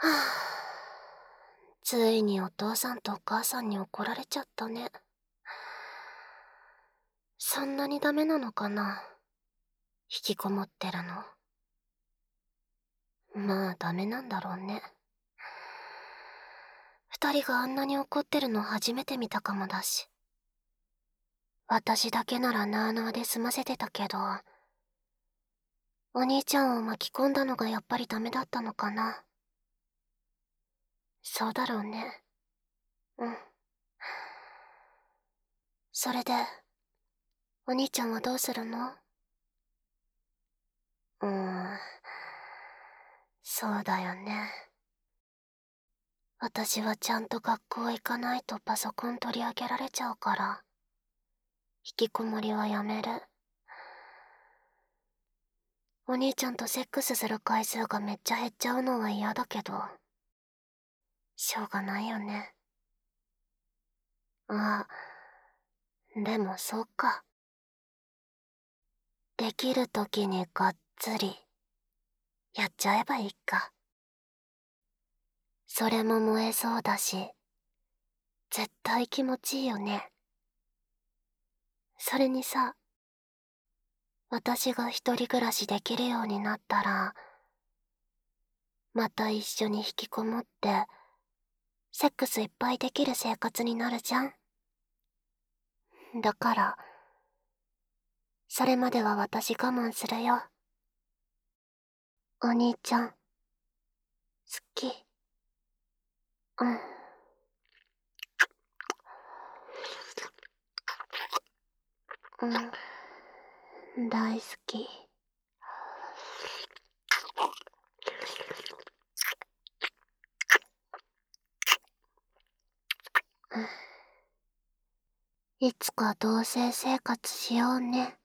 はぁ、ついにお父さんとお母さんに怒られちゃったね。そんなにダメなのかな、引きこもってるの。まあダメなんだろうね。二人があんなに怒ってるの初めて見たかもだし。私だけならなあなあで済ませてたけど、お兄ちゃんを巻き込んだのがやっぱりダメだったのかな。そうだろうね。うん。それで、お兄ちゃんはどうするの？そうだよね。私はちゃんと学校行かないとパソコン取り上げられちゃうから、引きこもりはやめる。お兄ちゃんとセックスする回数がめっちゃ減っちゃうのは嫌だけど、しょうがないよね。ああ、でもそうか。できるときにがっつり、やっちゃえばいいか。それも燃えそうだし、絶対気持ちいいよね。それにさ、私が一人暮らしできるようになったら、また一緒に引きこもって、セックスいっぱいできる生活になるじゃん。だから、それまでは私我慢するよ。お兄ちゃん、好き。うん。うん。大好き。いつか同棲生活しようね。